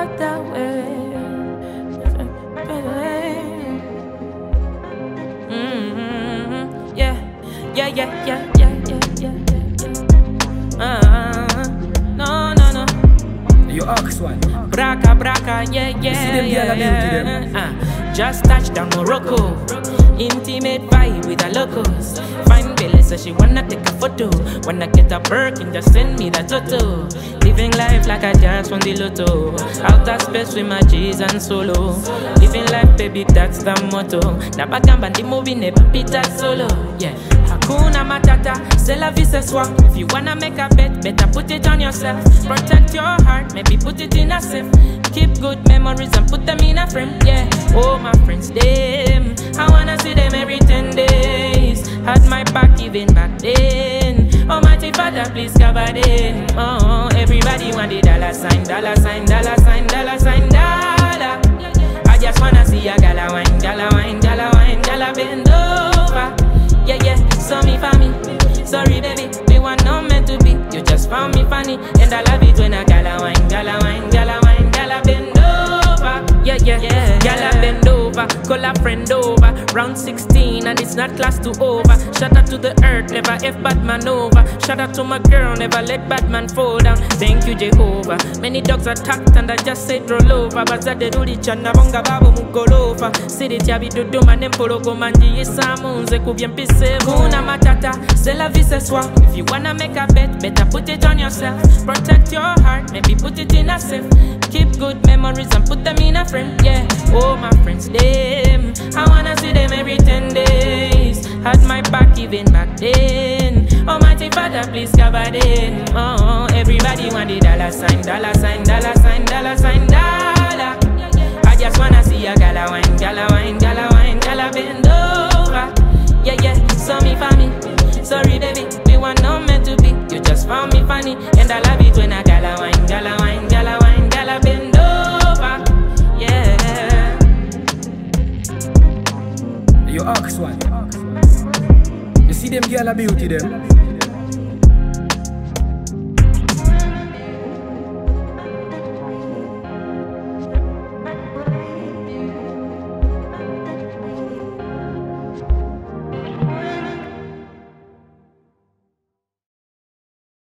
that way. Yeah. No. You ask one. Braka, yeah. Just touched down Morocco. Intimate vibe with the locals. Fine Billy, so she wanna take a photo. Wanna get a Birkin, just send me the toto. Living life like I just won the lotto. Outer space with my G's and solo. Living life, baby, that's the motto. Nabagamba ndi movie never pita solo. Yeah. Hakuna Matata, c'est la vie ce soir. If you wanna make a bet, better put it on yourself. Protect your heart, maybe put it in a safe. Keep good memories and put them in a frame, yeah. Oh, my friends, them, I wanna see them every 10 days. Had my back even back then. Almighty Father, please cover them. Oh, everybody want the dollar sign. I just wanna see a gala wine, gala bend over. Yeah, so me for me. Sorry, baby, we were not meant to be. You just found me funny, and I love it when a gala wine, gala bend over. Yeah. Gala bend over, call a friend over. Round 16 and it's not class to over. Shout out to the earth, never F Batman over. Shout out to my girl, never let Batman fall down. Thank you, Jehovah. Many dogs attacked and I just said roll over. Bazade ruli chana bonga babo mugolova. Siri tiabi duduma nempolo gomanji isamunze kubyempise. Kuna matata, c'est la vie ce soir. If you wanna make a bet, better put it on yourself. Protect your heart, maybe put it in a safe. Keep good memories and put them in a frame, yeah. Oh, my friends, them, I wanna see them every 10 days. Had my back even back then. Almighty Father, please cover them. Oh, everybody want the dollar sign. I just wanna see a gala wine, gala bend over. Yeah, so me for me. Sorry, baby, we were not meant to be. You just found me funny, and I love it when a gala wine, gala bend over. Yeah. You ask one. You see them girl a beauty them.